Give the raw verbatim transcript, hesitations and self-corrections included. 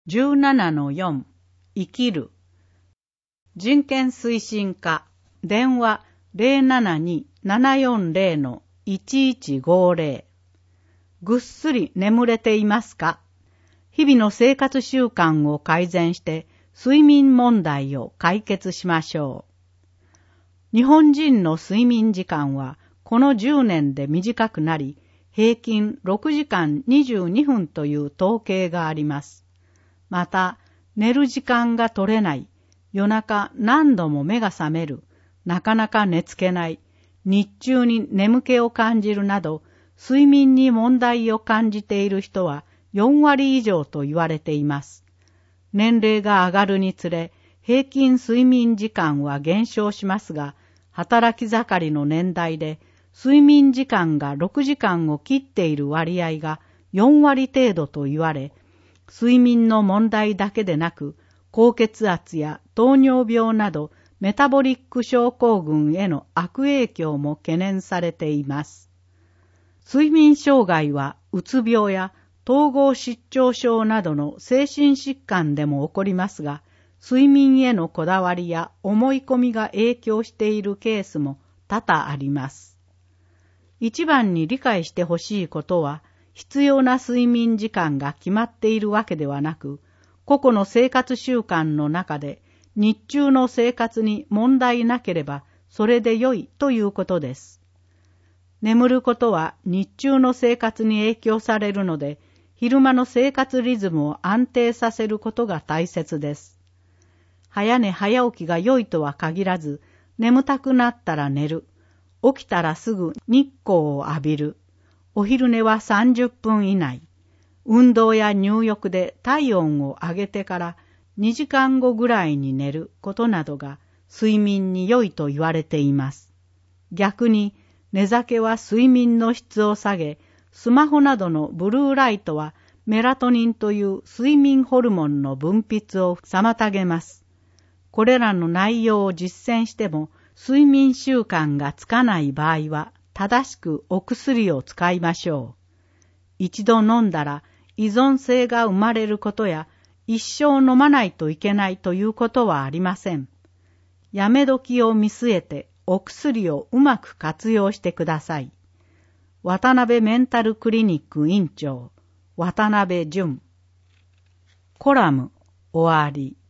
じゅうななのよん 生きる。人権推進課電話 ゼロななに ななよんゼロ のいちいちごゼロ。ぐっすり眠れていますか？日々の生活習慣を改善して睡眠問題を解決しましょう。日本人の睡眠時間はこのじゅうねんで短くなり、平均ろくじかんにじゅうにふんという統計があります。また、寝る時間が取れない、夜中何度も目が覚める、なかなか寝つけない、日中に眠気を感じるなど、睡眠に問題を感じている人はよんわり以上と言われています。年齢が上がるにつれ、平均睡眠時間は減少しますが、働き盛りの年代で、睡眠時間がろくじかんを切っている割合がよんわり程度と言われ、睡眠の問題だけでなく、高血圧や糖尿病などメタボリック症候群への悪影響も懸念されています。睡眠障害はうつ病や統合失調症などの精神疾患でも起こりますが、睡眠へのこだわりや思い込みが影響しているケースも多々あります。一番に理解してほしいことは、必要な睡眠時間が決まっているわけではなく、個々の生活習慣の中で日中の生活に問題なければそれで良いということです。眠ることは日中の生活に影響されるので、昼間の生活リズムを安定させることが大切です。早寝早起きが良いとは限らず、眠たくなったら寝る、起きたらすぐ日光を浴びる、お昼寝はさんじゅっぷん以内、運動や入浴で体温を上げてからにじかんごぐらいに寝ることなどが睡眠に良いと言われています。逆に寝酒は睡眠の質を下げ、スマホなどのブルーライトはメラトニンという睡眠ホルモンの分泌を妨げます。これらの内容を実践しても睡眠習慣がつかない場合は正しくお薬を使いましょう。一度飲んだら依存性が生まれることや一生飲まないといけないということはありません。やめ時を見据えてお薬をうまく活用してください。渡辺メンタルクリニック院長、渡辺淳。コラム終わり。